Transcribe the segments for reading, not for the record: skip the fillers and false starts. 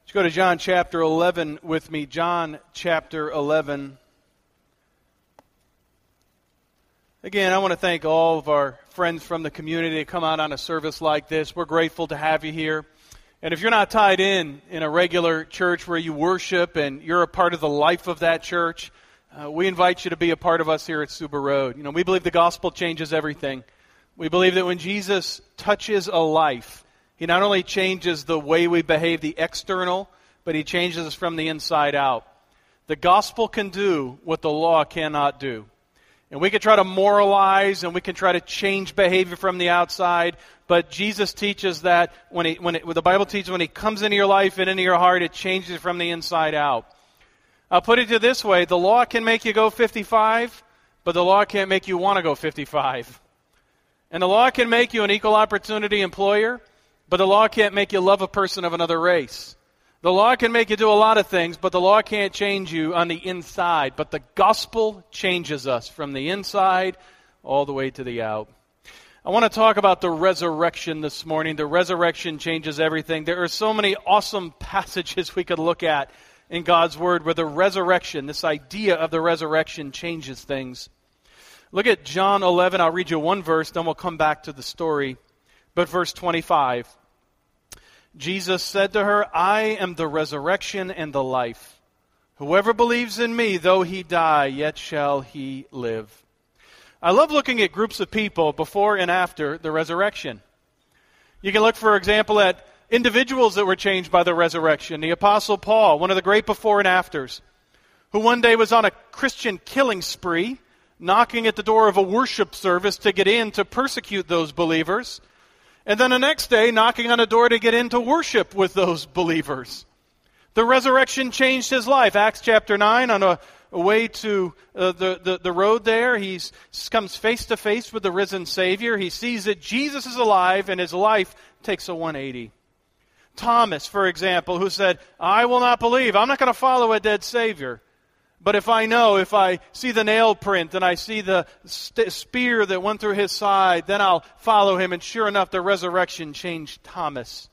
Let's go to John chapter 11 with me. John chapter 11. Again, I want to thank all of our friends from the community that come out on a service like this. We're grateful to have you here. And if you're not tied in a regular church where you worship and you're a part of the life of that church, we invite you to be a part of us here at Suba Road. You know, we believe the gospel changes everything. We believe that when Jesus touches a life, He not only changes the way we behave, the external, but He changes us from the inside out. The gospel can do what the law cannot do. And we can try to moralize and we can try to change behavior from the outside, but Jesus teaches that the Bible teaches when He comes into your life and into your heart, it changes from the inside out. I'll put it to you this way, the law can make you go 55, but the law can't make you want to go 55. And the law can make you an equal opportunity employer, but the law can't make you love a person of another race. The law can make you do a lot of things, but the law can't change you on the inside. But the gospel changes us from the inside all the way to the out. I want to talk about the resurrection this morning. The resurrection changes everything. There are so many awesome passages we could look at in God's Word where the resurrection, this idea of the resurrection, changes things. Look at John 11. I'll read you one verse, then we'll come back to the story. But verse 25. Jesus said to her, I am the resurrection and the life. Whoever believes in me, though he die, yet shall he live. I love looking at groups of people before and after the resurrection. You can look, for example, at individuals that were changed by the resurrection. The Apostle Paul, one of the great before and afters, who one day was on a Christian killing spree, knocking at the door of a worship service to get in to persecute those believers. And then the next day, knocking on a door to get into worship with those believers. The resurrection changed his life. Acts chapter 9, on a way to the road there, he comes face to face with the risen Savior. He sees that Jesus is alive, and his life takes a 180. Thomas, for example, who said, I will not believe. I'm not going to follow a dead Savior. But if I see the nail print and I see the spear that went through his side, then I'll follow him. And sure enough, the resurrection changed Thomas.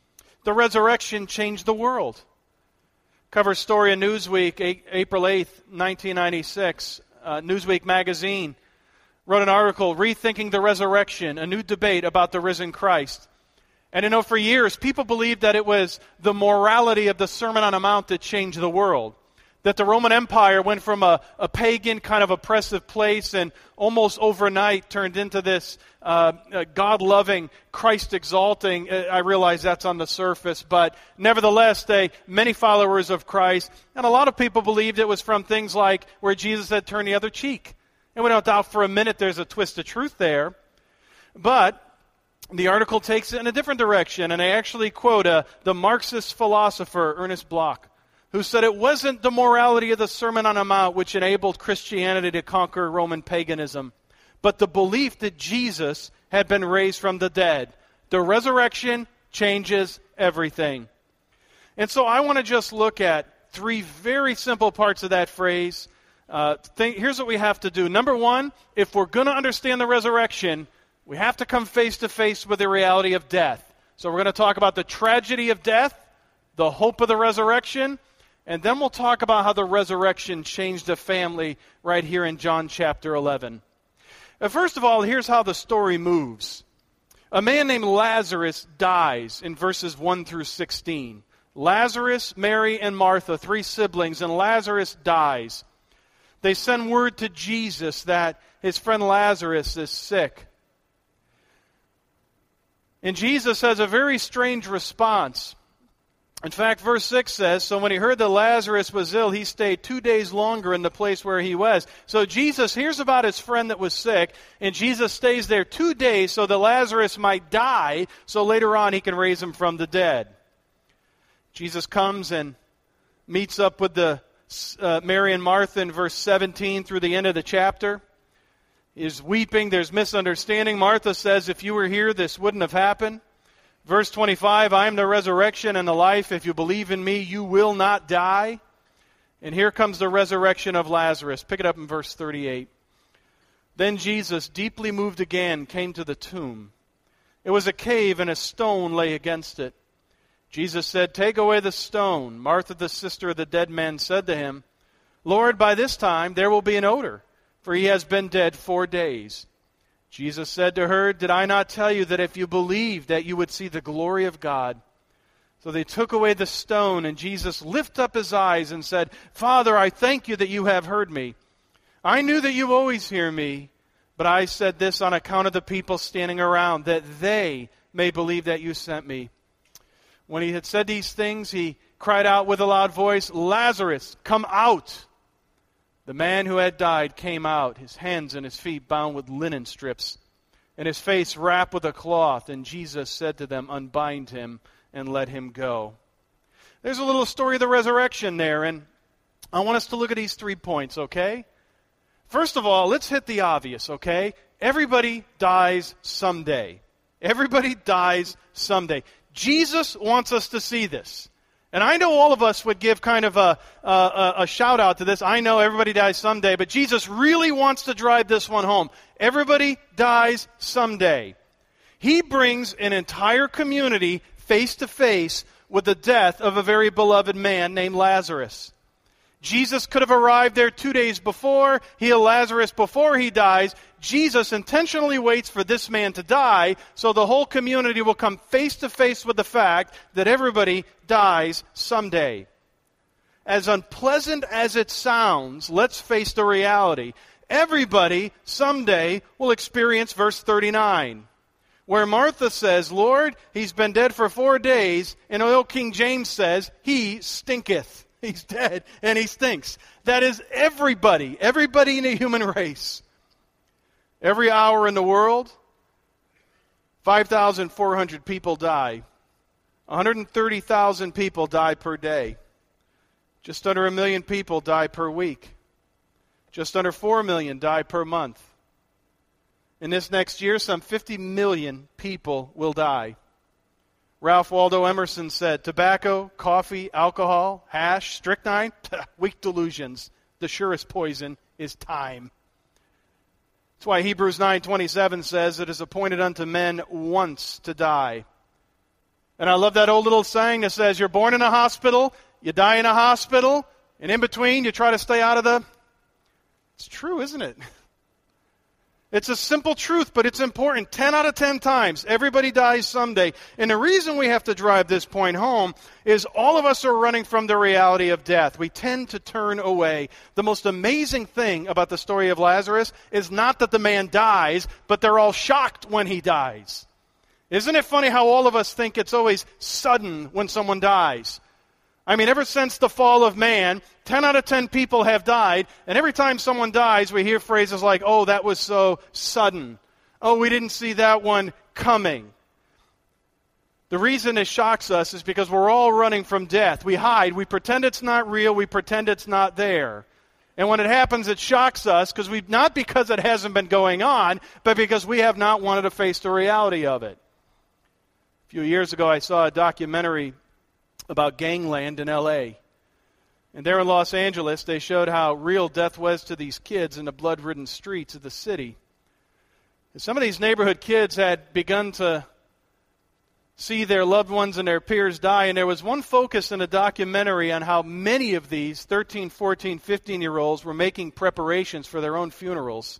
The resurrection changed the world. Cover story in Newsweek, April 8th, 1996. Newsweek magazine wrote an article, Rethinking the Resurrection, a new debate about the risen Christ. And for years, people believed that it was the morality of the Sermon on the Mount that changed the world. That the Roman Empire went from a pagan kind of oppressive place and almost overnight turned into this God-loving, Christ-exalting. I realize that's on the surface, but nevertheless, many followers of Christ. And a lot of people believed it was from things like where Jesus had turned the other cheek. And we don't doubt for a minute there's a twist of truth there. But the article takes it in a different direction, and they actually quote the Marxist philosopher Ernest Bloch, who said it wasn't the morality of the Sermon on the Mount which enabled Christianity to conquer Roman paganism, but the belief that Jesus had been raised from the dead. The resurrection changes everything. And so I want to just look at three very simple parts of that phrase. Here's what we have to do. Number one, if we're going to understand the resurrection, we have to come face to face with the reality of death. So we're going to talk about the tragedy of death, the hope of the resurrection, and then we'll talk about how the resurrection changed a family right here in John chapter 11. First of all, here's how the story moves. A man named Lazarus dies in verses 1 through 16. Lazarus, Mary, and Martha, three siblings, and Lazarus dies. They send word to Jesus that his friend Lazarus is sick. And Jesus has a very strange response. In fact, verse 6 says, so when he heard that Lazarus was ill, he stayed 2 days longer in the place where he was. So Jesus hears about his friend that was sick, and Jesus stays there 2 days so that Lazarus might die, so later on he can raise him from the dead. Jesus comes and meets up with Mary and Martha in verse 17 through the end of the chapter. He's weeping, there's misunderstanding. Martha says, if you were here, this wouldn't have happened. Verse 25, I am the resurrection and the life. If you believe in me, you will not die. And here comes the resurrection of Lazarus. Pick it up in verse 38. Then Jesus, deeply moved again, came to the tomb. It was a cave, and a stone lay against it. Jesus said, "Take away the stone." Martha, the sister of the dead man, said to him, "Lord, by this time there will be an odor, for he has been dead 4 days." Jesus said to her, "Did I not tell you that if you believed that you would see the glory of God?" So they took away the stone, and Jesus lifted up his eyes and said, "Father, I thank you that you have heard me. I knew that you always hear me, but I said this on account of the people standing around, that they may believe that you sent me." When he had said these things, he cried out with a loud voice, "Lazarus, come out!" The man who had died came out, his hands and his feet bound with linen strips, and his face wrapped with a cloth. And Jesus said to them, "Unbind him and let him go." There's a little story of the resurrection there, and I want us to look at these 3 points, okay? First of all, let's hit the obvious, okay? Everybody dies someday. Everybody dies someday. Jesus wants us to see this. And I know all of us would give kind of a shout out to this. I know everybody dies someday, but Jesus really wants to drive this one home. Everybody dies someday. He brings an entire community face to face with the death of a very beloved man named Lazarus. Jesus could have arrived there 2 days before, healed Lazarus before he dies. Jesus intentionally waits for this man to die so the whole community will come face to face with the fact that everybody dies someday. As unpleasant as it sounds, let's face the reality. Everybody someday will experience verse 39, where Martha says, "Lord, he's been dead for 4 days," and old King James says, "He stinketh." He's dead and he stinks. That is everybody in the human race. Every hour in the world, 5,400 people die. 130,000 people die per day. Just under 1 million people die per week. Just under 4 million die per month. In this next year, some 50 million people will die. Ralph Waldo Emerson said, "Tobacco, coffee, alcohol, hash, strychnine, weak delusions. The surest poison is time." That's why Hebrews 9:27 says, "It is appointed unto men once to die." And I love that old little saying that says, you're born in a hospital, you die in a hospital, and in between you try to stay out of the... It's true, isn't it? It's a simple truth, but it's important. 10 out of 10 times, everybody dies someday. And the reason we have to drive this point home is all of us are running from the reality of death. We tend to turn away. The most amazing thing about the story of Lazarus is not that the man dies, but they're all shocked when he dies. Isn't it funny how all of us think it's always sudden when someone dies? I mean, ever since the fall of man, 10 out of 10 people have died, and every time someone dies, we hear phrases like, "Oh, that was so sudden. Oh, we didn't see that one coming." The reason it shocks us is because we're all running from death. We hide. We pretend it's not real. We pretend it's not there. And when it happens, it shocks us, not because it hasn't been going on, but because we have not wanted to face the reality of it. A few years ago, I saw a documentary about gangland in L.A. And there in Los Angeles, they showed how real death was to these kids in the blood-ridden streets of the city. And some of these neighborhood kids had begun to see their loved ones and their peers die, and there was one focus in the documentary on how many of these 13, 14, 15-year-olds were making preparations for their own funerals.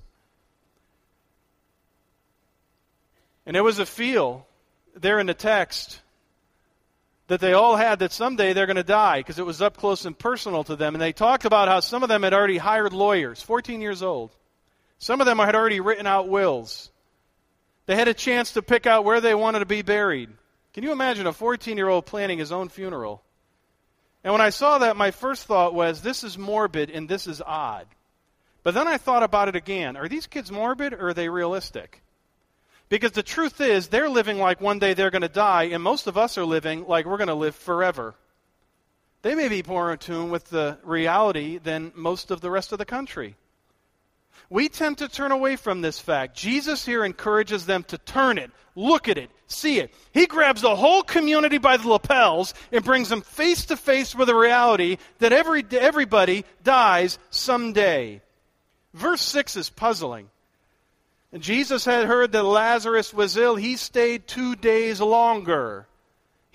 And there was a feel there in the text that they all had that someday they're going to die because it was up close and personal to them. And they talked about how some of them had already hired lawyers, 14 years old. Some of them had already written out wills. They had a chance to pick out where they wanted to be buried. Can you imagine a 14-year-old planning his own funeral? And when I saw that, my first thought was, this is morbid and this is odd. But then I thought about it again. Are these kids morbid or are they realistic? Because the truth is, they're living like one day they're going to die, and most of us are living like we're going to live forever. They may be more in tune with the reality than most of the rest of the country. We tend to turn away from this fact. Jesus here encourages them to turn it, look at it, see it. He grabs the whole community by the lapels and brings them face to face with the reality that everybody dies someday. Verse 6 is puzzling. And Jesus had heard that Lazarus was ill. He stayed 2 days longer.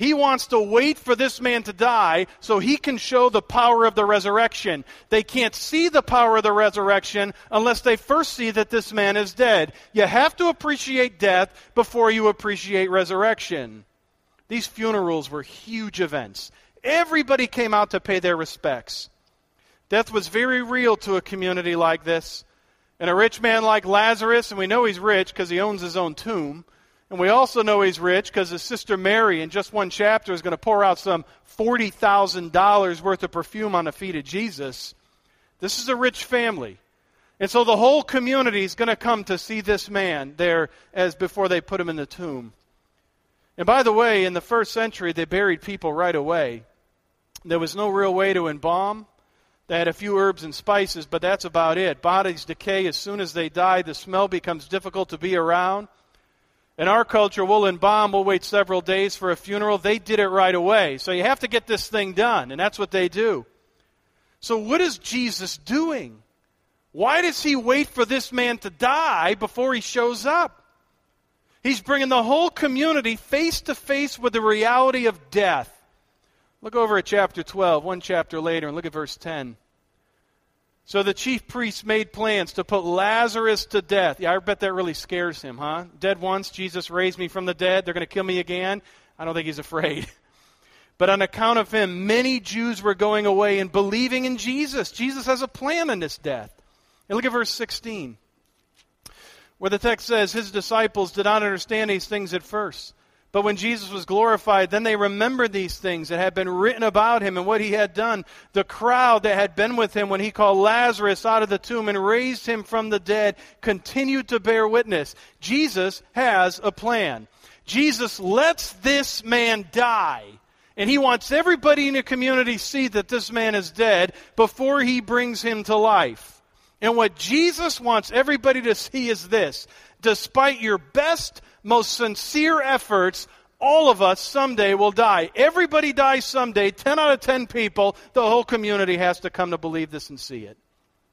He wants to wait for this man to die so he can show the power of the resurrection. They can't see the power of the resurrection unless they first see that this man is dead. You have to appreciate death before you appreciate resurrection. These funerals were huge events. Everybody came out to pay their respects. Death was very real to a community like this. And a rich man like Lazarus, and we know he's rich because he owns his own tomb. And we also know he's rich because his sister Mary, in just one chapter, is going to pour out some $40,000 worth of perfume on the feet of Jesus. This is a rich family. And so the whole community is going to come to see this man there as before they put him in the tomb. And by the way, in the first century, they buried people right away. There was no real way to embalm. They had a few herbs and spices, but that's about it. Bodies decay as soon as they die. The smell becomes difficult to be around. In our culture, we'll embalm, we'll wait several days for a funeral. They did it right away. So you have to get this thing done, and that's what they do. So what is Jesus doing? Why does he wait for this man to die before he shows up? He's bringing the whole community face to face with the reality of death. Look over at chapter 12, one chapter later, and look at verse 10. So the chief priests made plans to put Lazarus to death. Yeah, I bet that really scares him, huh? Dead once, Jesus raised me from the dead. They're going to kill me again. I don't think he's afraid. But on account of him, many Jews were going away and believing in Jesus. Jesus has a plan in this death. And look at verse 16, where the text says, his disciples did not understand these things at first. But when Jesus was glorified, then they remembered these things that had been written about him and what he had done. The crowd that had been with him when he called Lazarus out of the tomb and raised him from the dead continued to bear witness. Jesus has a plan. Jesus lets this man die. And he wants everybody in the community to see that this man is dead before he brings him to life. And what Jesus wants everybody to see is this. Despite your best, most sincere efforts, all of us someday will die. Everybody dies someday. 10 out of 10 people, the whole community has to come to believe this and see it.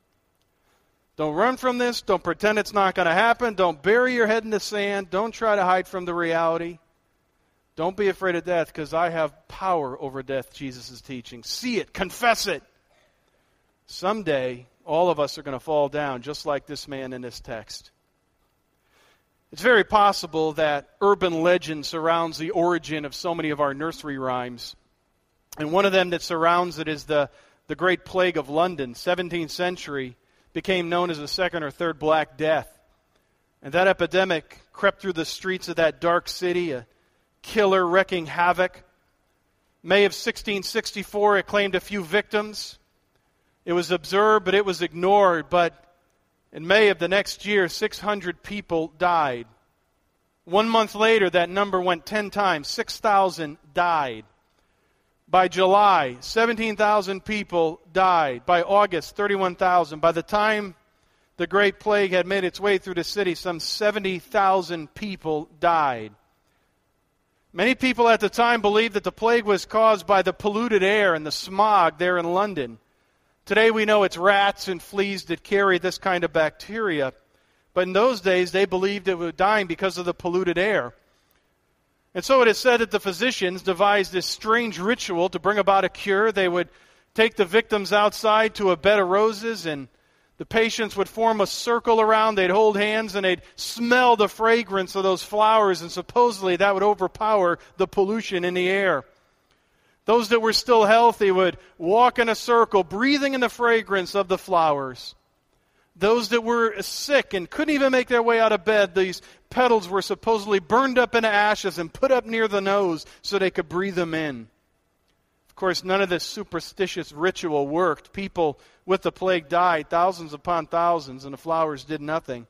Don't run from this. Don't pretend it's not going to happen. Don't bury your head in the sand. Don't try to hide from the reality. Don't be afraid of death because I have power over death, Jesus is teaching. See it. Confess it. Someday, all of us are going to fall down just like this man in this text. It's very possible that urban legend surrounds the origin of so many of our nursery rhymes. And one of them that surrounds it is the Great Plague of London, 17th century, became known as the Second or Third Black Death. And that epidemic crept through the streets of that dark city, a killer wreaking havoc. May of 1664, it claimed a few victims. It was observed, but it was ignored. But in May of the next year, 600 people died. 1 month later, that number went 10 times. 6,000 died. By July, 17,000 people died. By August, 31,000. By the time the Great Plague had made its way through the city, some 70,000 people died. Many people at the time believed that the plague was caused by the polluted air and the smog there in London. Today we know it's rats and fleas that carry this kind of bacteria. But in those days they believed it was dying because of the polluted air. And so it is said that the physicians devised this strange ritual to bring about a cure. They would take the victims outside to a bed of roses and the patients would form a circle around. They'd hold hands and they'd smell the fragrance of those flowers, and supposedly that would overpower the pollution in the air. Those that were still healthy would walk in a circle, breathing in the fragrance of the flowers. Those that were sick and couldn't even make their way out of bed, these petals were supposedly burned up into ashes and put up near the nose so they could breathe them in. Of course, none of this superstitious ritual worked. People with the plague died, thousands upon thousands, and the flowers did nothing.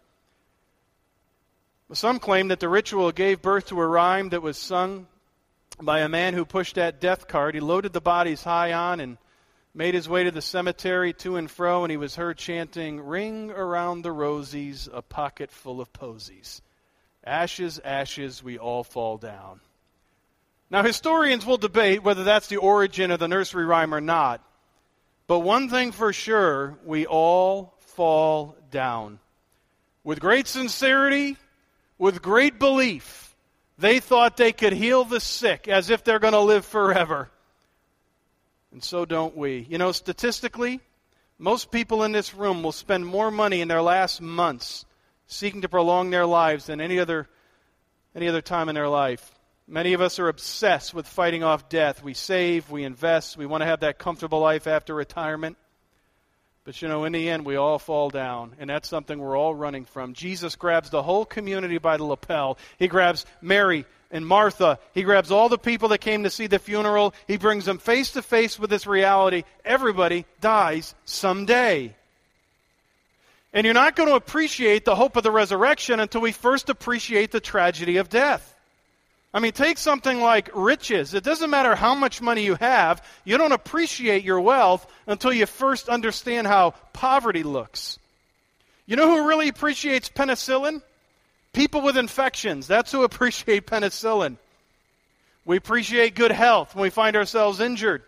Some claim that the ritual gave birth to a rhyme that was sung by a man who pushed that death cart. He loaded the bodies high on and made his way to the cemetery to and fro, and he was heard chanting, "Ring around the rosies, a pocket full of posies. Ashes, ashes, we all fall down." Now, historians will debate whether that's the origin of the nursery rhyme or not. But one thing for sure, we all fall down. With great sincerity, with great belief, They thought they could heal the sick as if they're going to live forever. And so don't we. You know, statistically, most people in this room will spend more money in their last months seeking to prolong their lives than any other time in their life. Many of us are obsessed with fighting off death. We save, we invest, we want to have that comfortable life after retirement. But you know, in the end, we all fall down, and that's something we're all running from. Jesus grabs the whole community by the lapel. He grabs Mary and Martha. He grabs all the people that came to see the funeral. He brings them face to face with this reality. Everybody dies someday. And you're not going to appreciate the hope of the resurrection until we first appreciate the tragedy of death. I mean, take something like riches. It doesn't matter how much money you have. You don't appreciate your wealth until you first understand how poverty looks. You know who really appreciates penicillin? People with infections. That's who appreciate penicillin. We appreciate good health when we find ourselves injured.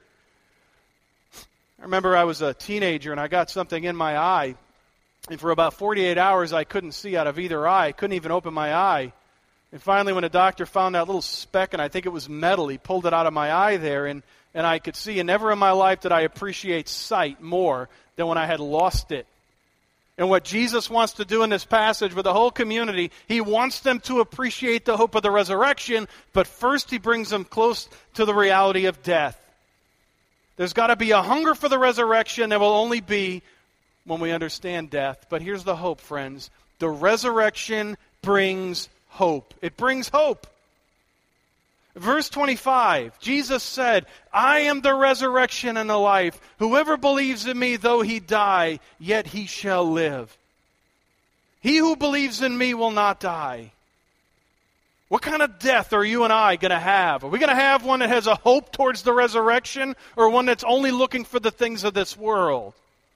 I remember I was a teenager and I got something in my eye. And for about 48 hours, I couldn't see out of either eye. I couldn't even open my eye. And finally, when the doctor found that little speck, and I think it was metal, he pulled it out of my eye there, and I could see. And never in my life did I appreciate sight more than when I had lost it. And what Jesus wants to do in this passage with the whole community, he wants them to appreciate the hope of the resurrection, but first he brings them close to the reality of death. There's got to be a hunger for the resurrection that will only be when we understand death. But here's the hope, friends. The resurrection brings hope. It brings hope. Verse 25, Jesus said, I am the resurrection and the life. Whoever believes in me, though he die, yet he shall live. He who believes in me will not die. What kind of death are you and I going to have? Are we going to have one that has a hope towards the resurrection, or one that's only looking for the things of this world?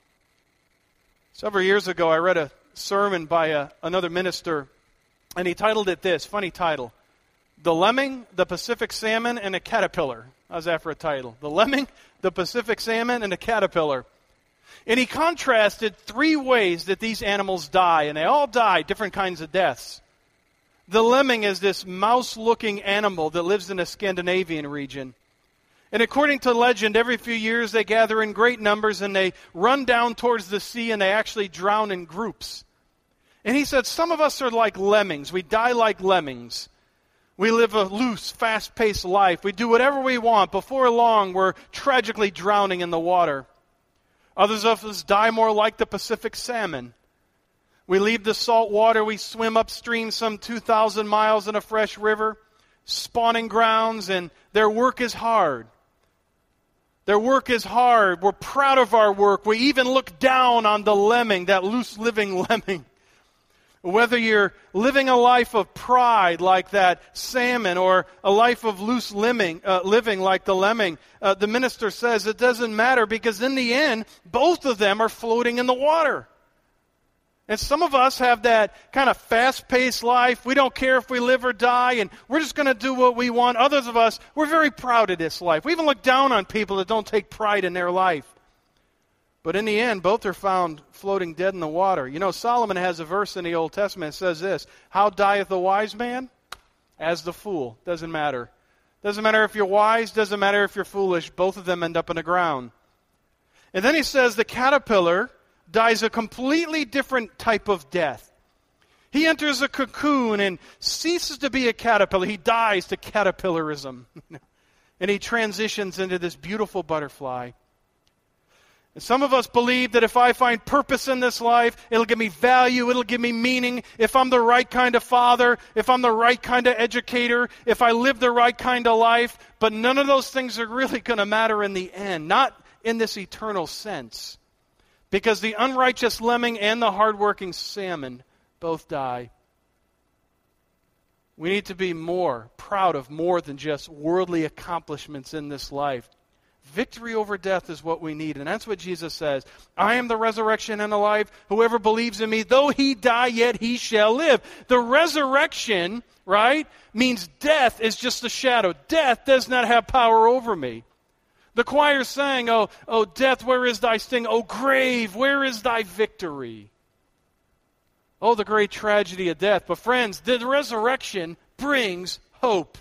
Several years ago, I read a sermon by another minister, and he titled it this, funny title, The Lemming, the Pacific Salmon, and a Caterpillar. How's that for a title? The Lemming, the Pacific Salmon, and a Caterpillar. And he contrasted 3 ways that these animals die, and they all die different kinds of deaths. The lemming is this mouse-looking animal that lives in the Scandinavian region. And according to legend, every few years they gather in great numbers and they run down towards the sea and they actually drown in groups. And he said, some of us are like lemmings. We die like lemmings. We live a loose, fast-paced life. We do whatever we want. Before long, we're tragically drowning in the water. Others of us die more like the Pacific salmon. We leave the salt water. We swim upstream some 2,000 miles in a fresh river, spawning grounds, and their work is hard. Their work is hard. We're proud of our work. We even look down on the lemming, that loose-living lemming. Whether you're living a life of pride like that salmon or a life of loose living like the lemming, the minister says it doesn't matter because in the end, both of them are floating in the water. And some of us have that kind of fast-paced life. We don't care if we live or die, and we're just going to do what we want. Others of us, we're very proud of this life. We even look down on people that don't take pride in their life. But in the end, both are found floating dead in the water. You know, Solomon has a verse in the Old Testament that says this, how dieth the wise man? As the fool. Doesn't matter. Doesn't matter if you're wise, doesn't matter if you're foolish. Both of them end up in the ground. And then he says the caterpillar dies a completely different type of death. He enters a cocoon and ceases to be a caterpillar. He dies to caterpillarism. And he transitions into this beautiful butterfly. And some of us believe that if I find purpose in this life, it'll give me value, it'll give me meaning. If I'm the right kind of father, if I'm the right kind of educator, if I live the right kind of life. But none of those things are really going to matter in the end, not in this eternal sense. Because the unrighteous lemming and the hardworking salmon both die. We need to be more proud of more than just worldly accomplishments in this life. Victory over death is what we need. And that's what Jesus says. I am the resurrection and the life. Whoever believes in me, though he die, yet he shall live. The resurrection, right, means death is just a shadow. Death does not have power over me. The choir sang, oh, death, where is thy sting? Oh, grave, where is thy victory? Oh, the great tragedy of death. But friends, the resurrection brings hope.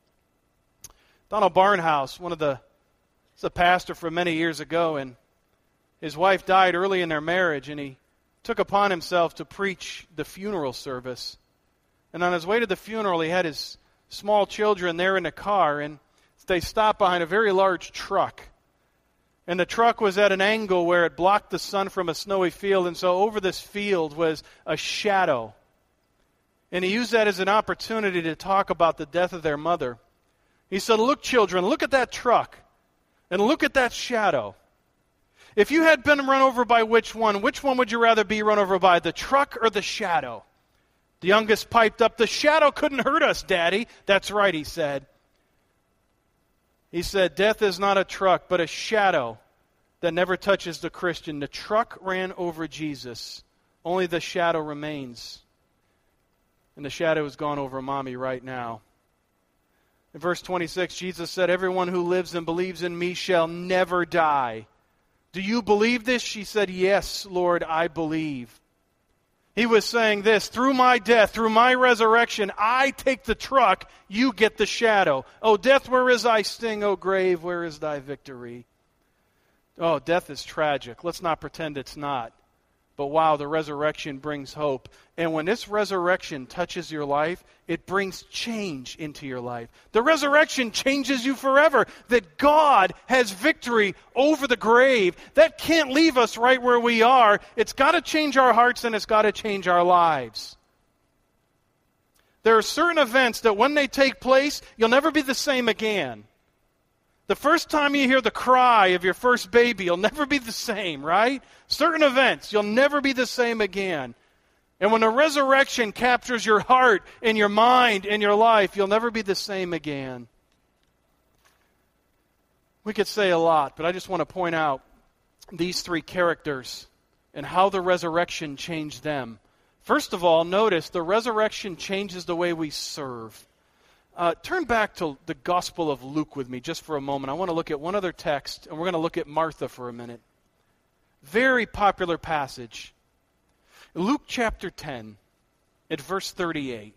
Donald Barnhouse, was a pastor for many years ago, and his wife died early in their marriage, and he took upon himself to preach the funeral service. And on his way to the funeral, he had his small children there in the car, and they stopped behind a very large truck. And the truck was at an angle where it blocked the sun from a snowy field, and so over this field was a shadow. And he used that as an opportunity to talk about the death of their mother. He said, "Look, children, look at that truck, and look at that shadow. If you had been run over by which one would you rather be run over by, the truck or the shadow?" The youngest piped up, "The shadow couldn't hurt us, Daddy." "That's right," he said. He said, "Death is not a truck, but a shadow that never touches the Christian. The truck ran over Jesus. Only the shadow remains. And the shadow has gone over Mommy right now." In verse 26, Jesus said, "Everyone who lives and believes in me shall never die." "Do you believe this?" She said, "Yes, Lord, I believe." He was saying this: through my death, through my resurrection, I take the truck, you get the shadow. "Oh, death, where is thy sting? Oh, grave, where is thy victory?" Oh, death is tragic. Let's not pretend it's not. But wow, the resurrection brings hope. And when this resurrection touches your life, it brings change into your life. The resurrection changes you forever. That God has victory over the grave. That can't leave us right where we are. It's got to change our hearts, and it's got to change our lives. There are certain events that when they take place, you'll never be the same again. The first time you hear the cry of your first baby, you'll never be the same, right? Certain events, you'll never be the same again. And when the resurrection captures your heart and your mind and your life, you'll never be the same again. We could say a lot, but I just want to point out these three characters and how the resurrection changed them. First of all, notice the resurrection changes the way we serve. Turn back to the Gospel of Luke with me just for a moment. I want to look at one other text, and we're going to look at Martha for a minute. Very popular passage. Luke chapter 10, at verse 38.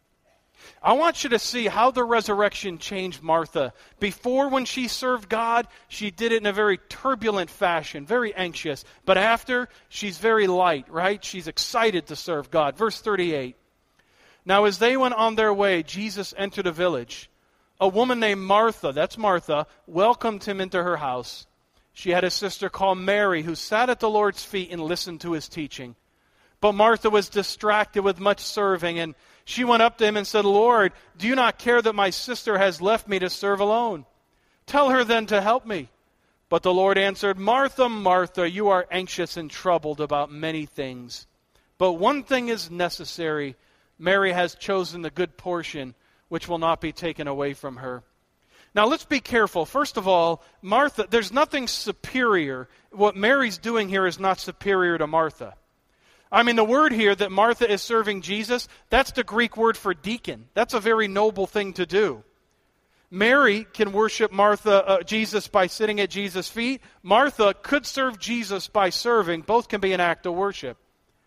I want you to see how the resurrection changed Martha. Before, when she served God, she did it in a very turbulent fashion, very anxious. But after, she's very light, right? She's excited to serve God. Verse 38. "Now as they went on their way, Jesus entered a village. A woman named Martha," that's Martha, "welcomed him into her house. She had a sister called Mary who sat at the Lord's feet and listened to his teaching. But Martha was distracted with much serving, and she went up to him and said, 'Lord, do you not care that my sister has left me to serve alone? Tell her then to help me.' But the Lord answered, 'Martha, Martha, you are anxious and troubled about many things. But one thing is necessary. Mary has chosen the good portion, which will not be taken away from her.'" Now let's be careful. First of all, Martha, there's nothing superior. What Mary's doing here is not superior to Martha. I mean, the word here that Martha is serving Jesus, that's the Greek word for deacon. That's a very noble thing to do. Mary can worship Jesus by sitting at Jesus' feet. Martha could serve Jesus by serving. Both can be an act of worship.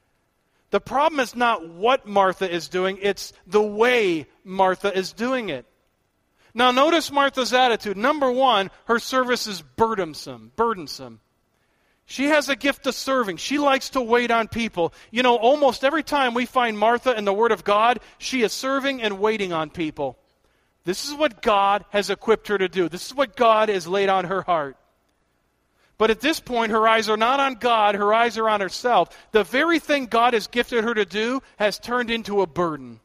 The problem is not what Martha is doing, it's the way Martha is doing it. Now notice Martha's attitude. Number one, her service is burdensome. She has a gift of serving. She likes to wait on people. You know, almost every time we find Martha in the Word of God, she is serving and waiting on people. This is what God has equipped her to do. This is what God has laid on her heart. But at this point, her eyes are not on God, her eyes are on herself. The very thing God has gifted her to do has turned into a burden.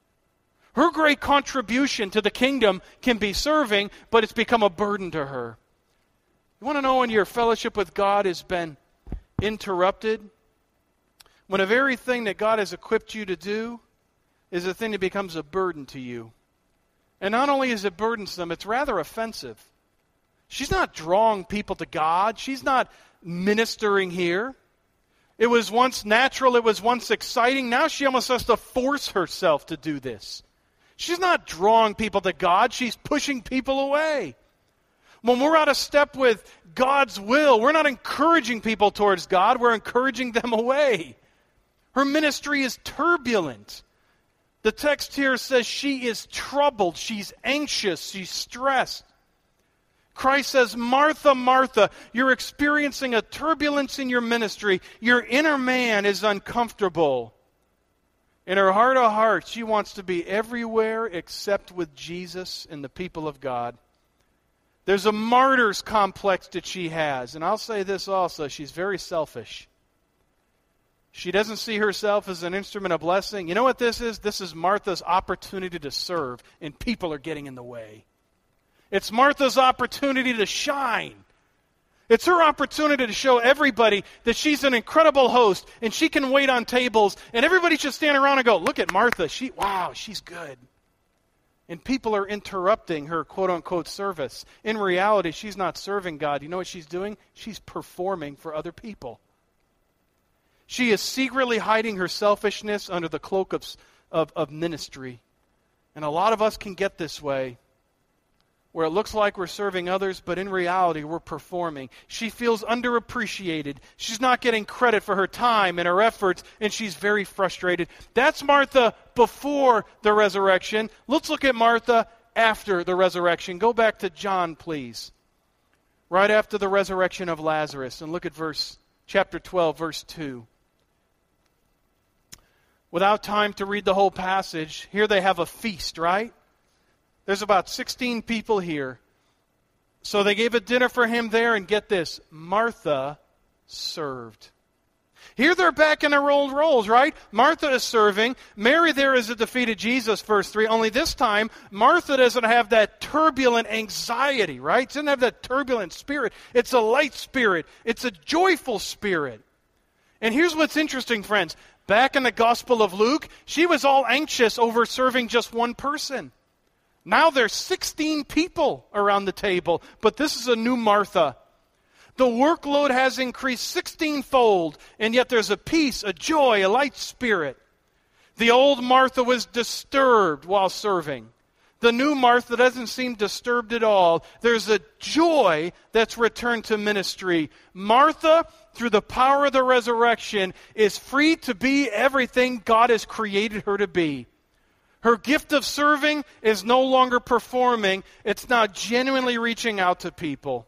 Her great contribution to the kingdom can be serving, but it's become a burden to her. You want to know when your fellowship with God has been interrupted? When the very thing that God has equipped you to do is a thing that becomes a burden to you. And not only is it burdensome, it's rather offensive. She's not drawing people to God. She's not ministering here. It was once natural. It was once exciting. Now she almost has to force herself to do this. She's not drawing people to God. She's pushing people away. When we're out of step with God's will, we're not encouraging people towards God. We're encouraging them away. Her ministry is turbulent. The text here says she is troubled, she's anxious, she's stressed. Christ says, Martha, Martha, you're experiencing a turbulence in your ministry. Your inner man is uncomfortable. In her heart of hearts, she wants to be everywhere except with Jesus and the people of God. There's a martyr's complex that she has. And I'll say this also, she's very selfish. She doesn't see herself as an instrument of blessing. You know what this is? This is Martha's opportunity to serve, and people are getting in the way. It's Martha's opportunity to shine. It's her opportunity to show everybody that she's an incredible host and she can wait on tables, and everybody should stand around and go, look at Martha. Wow, she's good. And people are interrupting her quote-unquote service. In reality, she's not serving God. You know what she's doing? She's performing for other people. She is secretly hiding her selfishness under the cloak of ministry. And a lot of us can get this way, where it looks like we're serving others, but in reality, we're performing. She feels underappreciated. She's not getting credit for her time and her efforts, and she's very frustrated. That's Martha before the resurrection. Let's look at Martha after the resurrection. Go back to John, please. Right after the resurrection of Lazarus, and look at chapter 12, verse 2. Without time to read the whole passage, here they have a feast, right? There's about 16 people here. So they gave a dinner for him there, and get this, Martha served. Here they're back in their old roles, right? Martha is serving. Mary there is a defeated Jesus, verse 3. Only this time, Martha doesn't have that turbulent anxiety, right? She doesn't have that turbulent spirit. It's a light spirit. It's a joyful spirit. And here's what's interesting, friends. Back in the Gospel of Luke, she was all anxious over serving just one person. Now there's 16 people around the table, but this is a new Martha. The workload has increased 16-fold, and yet there's a peace, a joy, a light spirit. The old Martha was disturbed while serving. The new Martha doesn't seem disturbed at all. There's a joy that's returned to ministry. Martha, through the power of the resurrection, is free to be everything God has created her to be. Her gift of serving is no longer performing. It's now genuinely reaching out to people.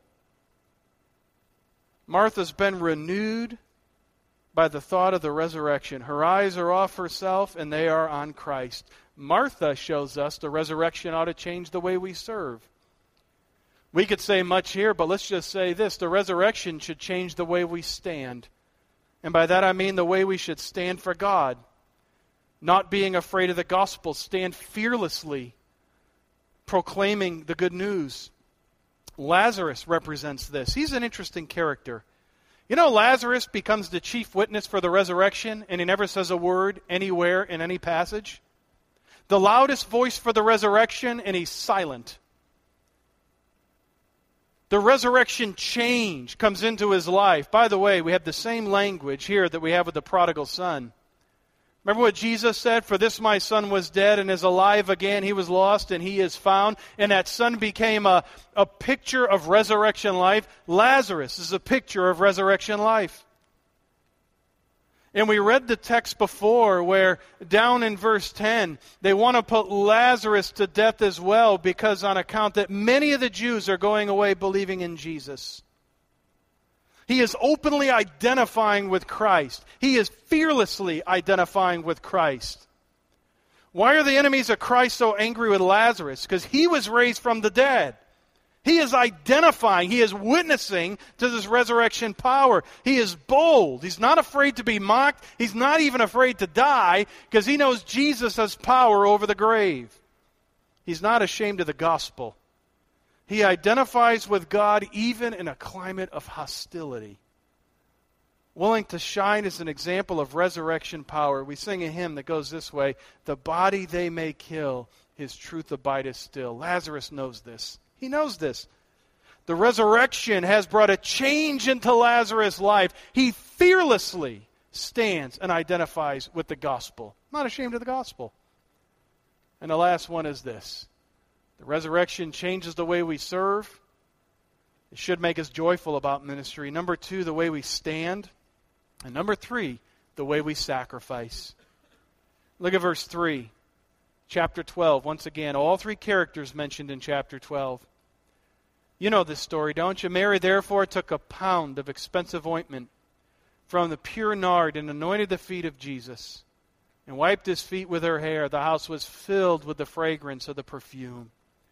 Martha's been renewed by the thought of the resurrection. Her eyes are off herself and they are on Christ. Martha shows us the resurrection ought to change the way we serve. We could say much here, but let's just say this. The resurrection should change the way we stand. And by that I mean the way we should stand for God. Not being afraid of the gospel. Stand fearlessly, proclaiming the good news. Lazarus represents this. He's an interesting character. You know, Lazarus becomes the chief witness for the resurrection, and he never says a word anywhere in any passage. The loudest voice for the resurrection, and he's silent. The resurrection change comes into his life. By the way, we have the same language here that we have with the prodigal son. Remember what Jesus said? For this my son was dead and is alive again. He was lost and he is found. And that son became a picture of resurrection life. Lazarus is a picture of resurrection life. And we read the text before where down in verse 10, they want to put Lazarus to death as well because on account that many of the Jews are going away believing in Jesus. He is openly identifying with Christ. He is fearlessly identifying with Christ. Why are the enemies of Christ so angry with Lazarus? Because he was raised from the dead. He is identifying, he is witnessing to this resurrection power. He is bold. He's not afraid to be mocked. He's not even afraid to die because he knows Jesus has power over the grave. He's not ashamed of the gospel. He identifies with God even in a climate of hostility. Willing to shine as an example of resurrection power. We sing a hymn that goes this way, the body they may kill, his truth abideth still. Lazarus knows this. He knows this. The resurrection has brought a change into Lazarus' life. He fearlessly stands and identifies with the gospel. Not ashamed of the gospel. And the last one is this. The resurrection changes the way we serve. It should make us joyful about ministry. Number 2, the way we stand. And number 3, the way we sacrifice. Look at verse 3. Chapter 12, once again, all three characters mentioned in chapter 12. You know this story, don't you? Mary therefore took a pound of expensive ointment from the pure nard and anointed the feet of Jesus and wiped his feet with her hair. The house was filled with the fragrance of the perfume.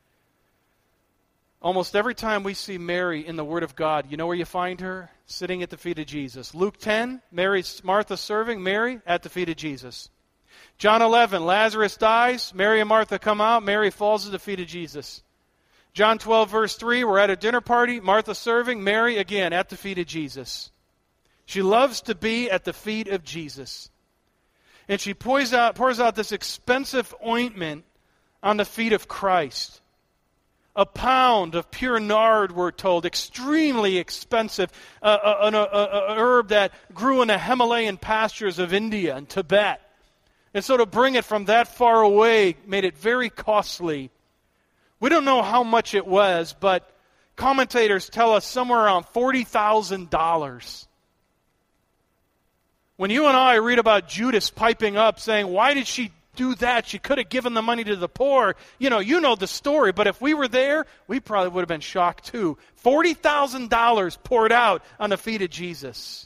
Almost every time we see Mary in the Word of God, you know where you find her? Sitting at the feet of Jesus. Luke 10, Martha serving, Mary at the feet of Jesus. John 11, Lazarus dies, Mary and Martha come out, Mary falls at the feet of Jesus. John 12, verse 3, we're at a dinner party, Martha serving, Mary again at the feet of Jesus. She loves to be at the feet of Jesus. And she pours out this expensive ointment on the feet of Christ. A pound of pure nard, we're told, extremely expensive, an herb that grew in the Himalayan pastures of India and Tibet. And so to bring it from that far away made it very costly. We don't know how much it was, but commentators tell us somewhere around $40,000. When you and I read about Judas piping up saying, why did she do that? She could have given the money to the poor. You know the story, but if we were there, we probably would have been shocked too. $40,000 poured out on the feet of Jesus.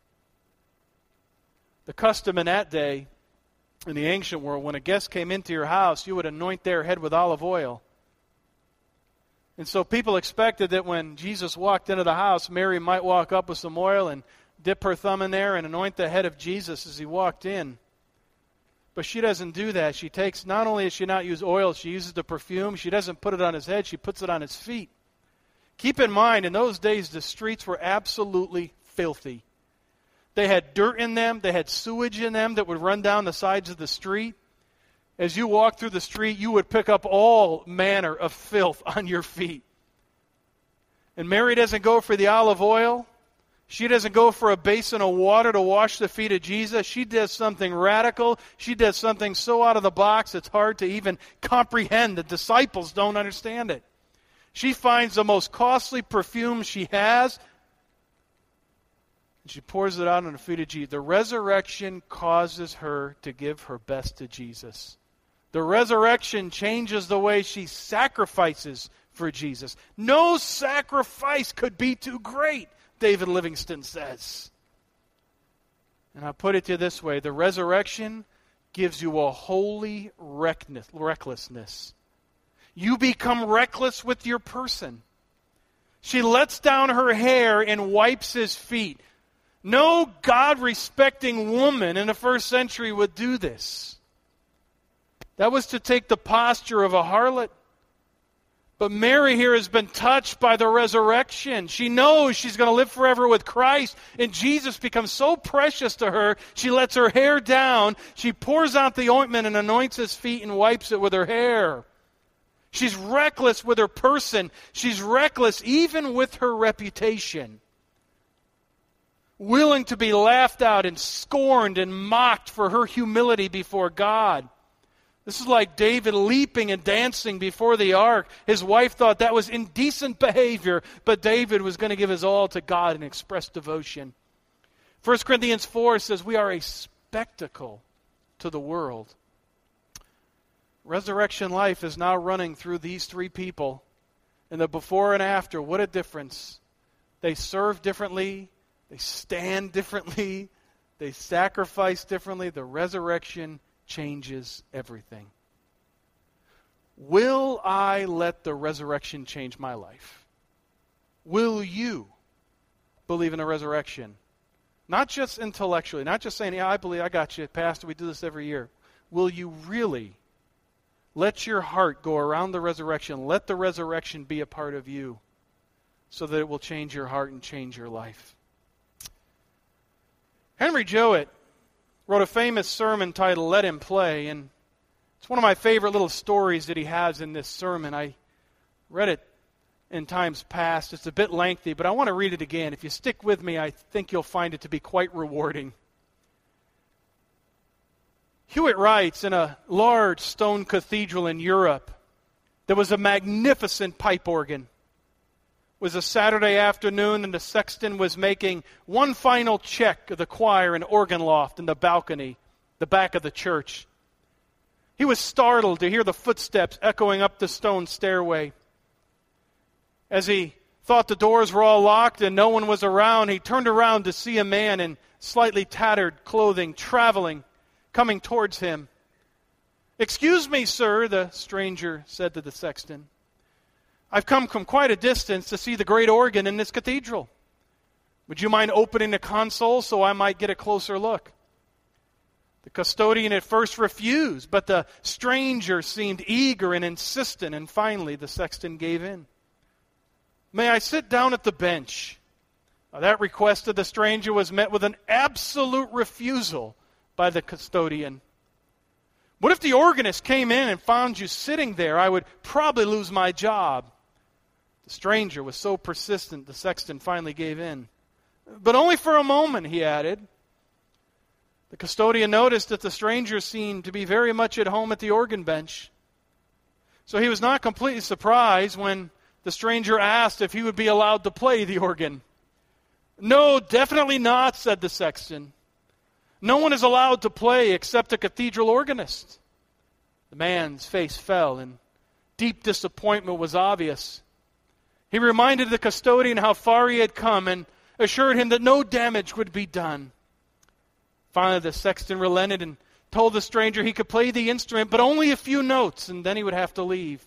The custom in that day, in the ancient world, when a guest came into your house, you would anoint their head with olive oil. And so people expected that when Jesus walked into the house, Mary might walk up with some oil and dip her thumb in there and anoint the head of Jesus as he walked in. But she doesn't do that. She takes, not only does she not use oil, she uses the perfume. She doesn't put it on his head, she puts it on his feet. Keep in mind, in those days, the streets were absolutely filthy. They had dirt in them. They had sewage in them that would run down the sides of the street. As you walked through the street, you would pick up all manner of filth on your feet. And Mary doesn't go for the olive oil. She doesn't go for a basin of water to wash the feet of Jesus. She does something radical. She does something so out of the box it's hard to even comprehend. The disciples don't understand it. She finds the most costly perfume she has, and she pours it out on the feet of Jesus. The resurrection causes her to give her best to Jesus. The resurrection changes the way she sacrifices for Jesus. No sacrifice could be too great, David Livingstone says. And I put it to you this way, the resurrection gives you a holy recklessness. You become reckless with your person. She lets down her hair and wipes his feet. No God-respecting woman in the first century would do this. That was to take the posture of a harlot. But Mary here has been touched by the resurrection. She knows she's going to live forever with Christ. And Jesus becomes so precious to her, she lets her hair down. She pours out the ointment and anoints his feet and wipes it with her hair. She's reckless with her person. She's reckless even with her reputation. Willing to be laughed at and scorned and mocked for her humility before God. This is like David leaping and dancing before the ark. His wife thought that was indecent behavior, but David was going to give his all to God and express devotion. 1 Corinthians 4 says we are a spectacle to the world. Resurrection life is now running through these three people. And the before and after, what a difference. They serve differently. They stand differently. They sacrifice differently. The resurrection changes everything. Will I let the resurrection change my life? Will you believe in the resurrection? Not just intellectually, not just saying, yeah, I believe, I got you, Pastor, we do this every year. Will you really let your heart go around the resurrection? Let the resurrection be a part of you so that it will change your heart and change your life. Henry Jowett wrote a famous sermon titled Let Him Play, and it's one of my favorite little stories that he has in this sermon. I read it in times past. It's a bit lengthy, but I want to read it again. If you stick with me, I think you'll find it to be quite rewarding. Hewitt writes, in a large stone cathedral in Europe, there was a magnificent pipe organ. It was a Saturday afternoon, and the sexton was making one final check of the choir and organ loft in the balcony, the back of the church. He was startled to hear the footsteps echoing up the stone stairway. As he thought the doors were all locked and no one was around, he turned around to see a man in slightly tattered clothing coming towards him. "Excuse me, sir," the stranger said to the sexton. "I've come from quite a distance to see the great organ in this cathedral. Would you mind opening the console so I might get a closer look?" The custodian at first refused, but the stranger seemed eager and insistent, and finally the sexton gave in. "May I sit down at the bench?" Now, that request of the stranger was met with an absolute refusal by the custodian. "What if the organist came in and found you sitting there? I would probably lose my job." The stranger was so persistent, the sexton finally gave in. "But only for a moment," he added. The custodian noticed that the stranger seemed to be very much at home at the organ bench. So he was not completely surprised when the stranger asked if he would be allowed to play the organ. "No, definitely not," said the sexton. "No one is allowed to play except a cathedral organist." The man's face fell, and deep disappointment was obvious. He reminded the custodian how far he had come and assured him that no damage would be done. Finally, the sexton relented and told the stranger he could play the instrument, but only a few notes, and then he would have to leave.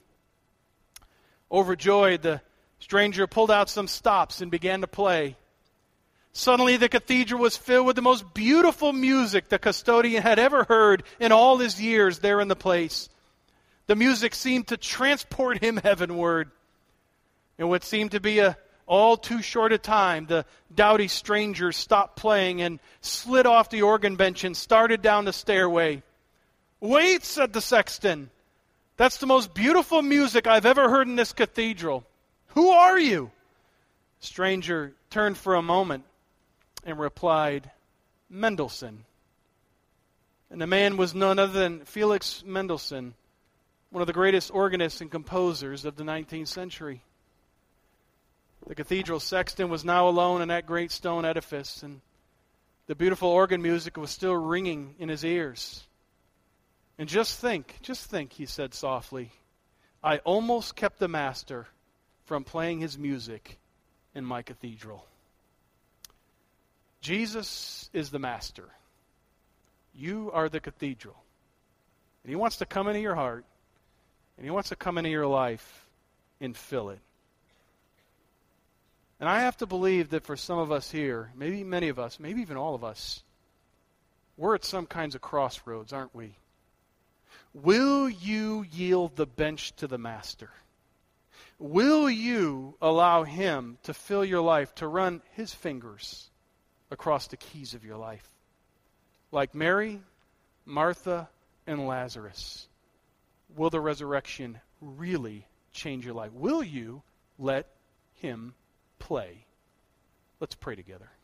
Overjoyed, the stranger pulled out some stops and began to play. Suddenly, the cathedral was filled with the most beautiful music the custodian had ever heard in all his years there in the place. The music seemed to transport him heavenward. In what seemed to be all too short a time, the doughty stranger stopped playing and slid off the organ bench and started down the stairway. "Wait," said the sexton. "That's the most beautiful music I've ever heard in this cathedral. Who are you?" The stranger turned for a moment and replied, "Mendelssohn." And the man was none other than Felix Mendelssohn, one of the greatest organists and composers of the 19th century. The cathedral sexton was now alone in that great stone edifice, and the beautiful organ music was still ringing in his ears. "And just think," he said softly, "I almost kept the master from playing his music in my cathedral." Jesus is the master. You are the cathedral. And he wants to come into your heart, and he wants to come into your life and fill it. And I have to believe that for some of us here, maybe many of us, maybe even all of us, we're at some kinds of crossroads, aren't we? Will you yield the bench to the master? Will you allow him to fill your life, to run his fingers across the keys of your life? Like Mary, Martha, and Lazarus, will the resurrection really change your life? Will you let him play? Let's pray together.